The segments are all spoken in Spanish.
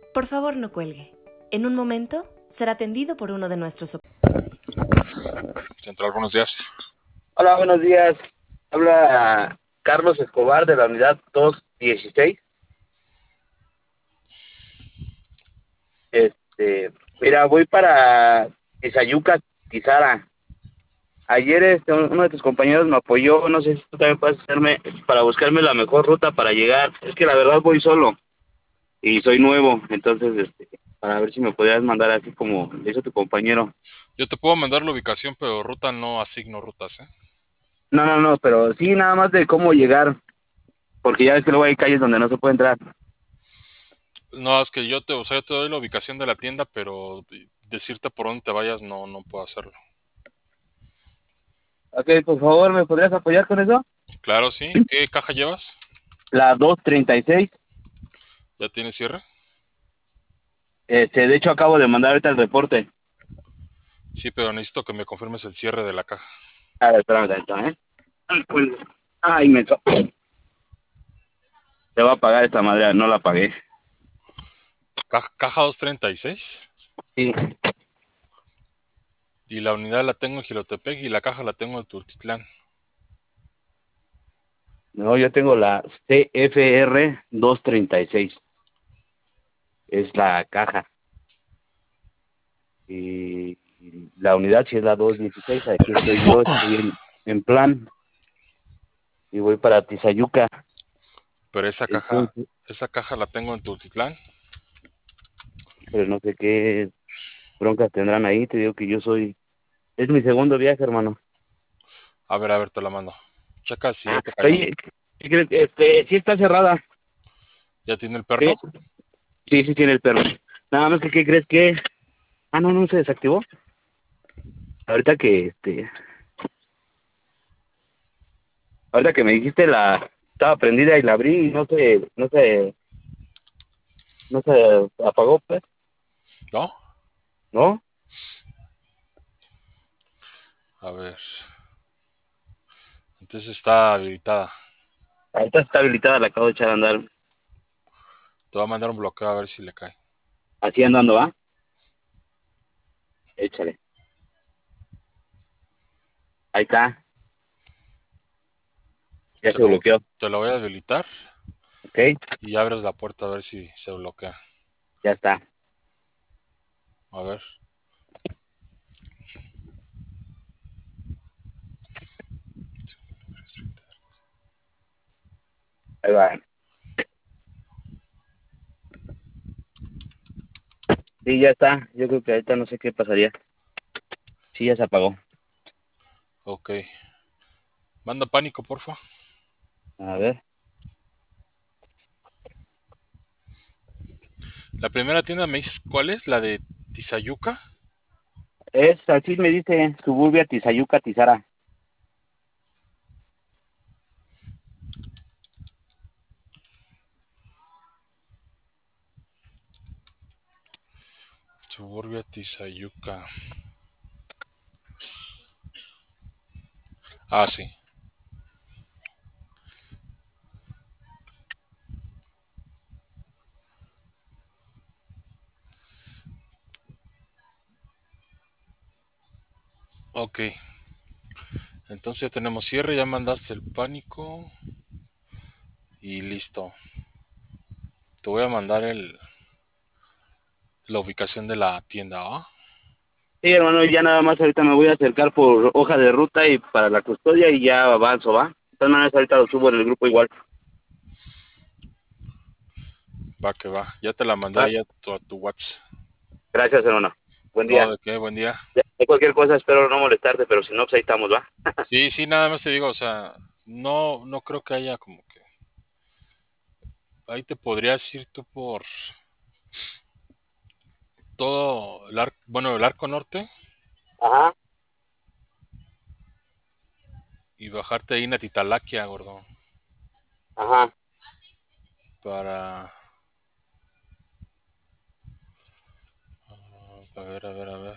Por favor, no cuelgue. En un momento será atendido por uno de nuestros. Central, buenos días. Hola, buenos días. Habla Carlos Escobar de la unidad 216. Mira, voy para Tizayuca, Tizara. Ayer uno de tus compañeros me apoyó, no sé si tú también puedes hacerme para buscarme la mejor ruta para llegar. Es que la verdad voy solo y soy nuevo, entonces para ver si me podrías mandar así como le hizo tu compañero. Yo te puedo mandar la ubicación, pero ruta no asigno rutas, ¿eh? No, no, no, pero sí nada más de cómo llegar, porque ya ves que luego hay calles donde no se puede entrar. No, es que yo te doy la ubicación de la tienda, pero decirte por dónde te vayas no puedo hacerlo. Ok, por favor, ¿me podrías apoyar con eso? Claro, sí. ¿Qué caja llevas? La 236. ¿Ya tienes cierre? De hecho, acabo de mandar ahorita el reporte. Sí, pero necesito que me confirmes el cierre de la caja. A ver, espérame tantito, ¿eh? Pues, ay, te va a pagar esta madre, no la pagué. Caja 236. Sí, Y la unidad la tengo en Jilotepec y la caja la tengo en Tultitlán. no, yo tengo la CFR 236. Es la caja. Y la unidad sí es la 216. Aquí estoy yo, estoy en plan. Y voy para Tizayuca. Pero Entonces, esa caja la tengo en Tultitlán. pero no sé qué broncas tendrán ahí. Te digo que yo soy. Es mi segundo viaje, hermano. A ver, te la mando. Checa si hay por allá. Oye, ¿qué crees? Sí está cerrada. ¿Ya tiene el Sí, perno? sí, sí tiene el perro. Nada más que, ¿qué crees que? Ah, no, no se desactivó. Ahorita que, ahorita que me dijiste estaba prendida y la abrí y no se apagó, pues, ¿No? ¿no? A ver. Entonces está habilitada. Ahorita está habilitada, la acabo de echar a andar, Te voy a mandar un bloqueo a ver si le cae. así andando, ¿va? Échale. Ahí está, ya Te se lo, bloqueó, te lo voy a habilitar ¿ok? y abres la puerta a ver si se bloquea. Ya está. A ver. Ahí va. Sí, ya está. Yo creo que ahorita no sé qué pasaría. Sí, ya se apagó. Ok. Manda pánico, porfa. A ver. La primera tienda me dices cuál es, la de Tizayuca. Así me dice Suburbia Tizayuca Tizara. Suburbia Tizayuca. Ah, sí. Ok. Entonces ya tenemos cierre, ya mandaste el pánico y listo. Te voy a mandar la ubicación de la tienda, ¿va? Sí, hermano, ya nada más ahorita me voy a acercar por hoja de ruta y para la custodia y ya avanzo, ¿va? De todas maneras, ahorita lo subo en el grupo igual. Va que va. Ya te la mandé Ah, ahí a tu WhatsApp. gracias, hermano. Buen No, día. de qué, buen día. De cualquier cosa, espero no molestarte, pero si no, pues ahí estamos, ¿va? Sí, sí, nada más te digo, o sea, no creo que haya como que. Ahí te podrías ir tú por todo el arco, bueno, el arco norte Ajá. y bajarte ahí en Atitalaquia, gordo. Ajá. Para. A ver.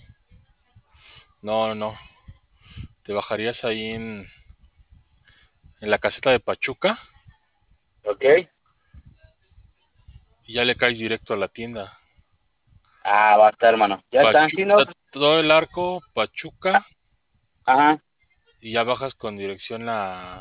No. Te bajarías ahí en la caseta de Pachuca Ok. y ya le caes directo a la tienda. Ah, va a estar, hermano. Ya está, ¿sí, no? Todo el arco, Pachuca, Ajá, y ya bajas con dirección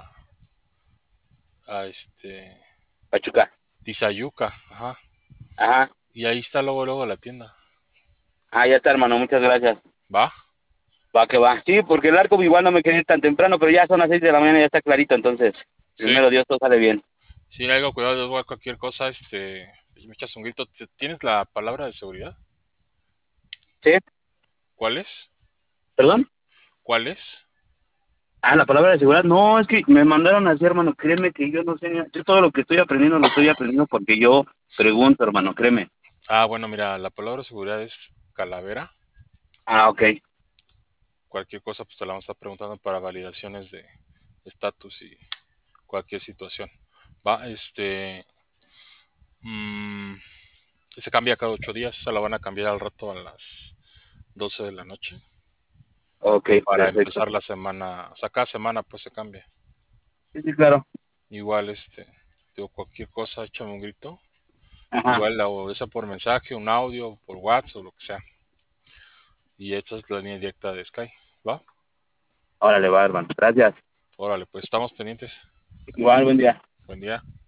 a Pachuca. Tizayuca, ajá. Ajá. Y ahí está luego la tienda. Ah, ya está, hermano, muchas gracias. ¿Va? Va que va. Sí, porque el arco igual no me quería ir tan temprano, pero ya son las 6 de la mañana, ya está clarito, entonces, Sí. primero Dios, todo sale bien. Sí, algo cuidado, igual cualquier cosa, me echas un grito. ¿Tienes la palabra de seguridad? ¿Sí? ¿Cuál es? ¿Perdón? ¿Cuál es? Ah, la palabra de seguridad. No, es que me mandaron así, hermano. Créeme que yo no sé. Yo todo lo que estoy aprendiendo lo estoy aprendiendo porque yo pregunto, hermano. Créeme. Ah, bueno, mira, la palabra de seguridad es calavera. Ah, ok. Cualquier cosa, pues te la vamos a estar preguntando para validaciones de estatus y cualquier situación. Va, mm, se cambia cada 8 días, se la van a cambiar al rato a las 12 de la noche Ok, para perfecto. empezar la semana, o sea, cada semana pues se cambia. Sí, sí, claro. Igual, digo, cualquier cosa, échame un grito. Ajá. Igual, o esa por mensaje, un audio, por WhatsApp o lo que sea. Y esta es la línea directa de Sky, ¿va? Órale, va, hermano. Gracias. Órale, pues estamos pendientes. Igual, buen día. Buen día.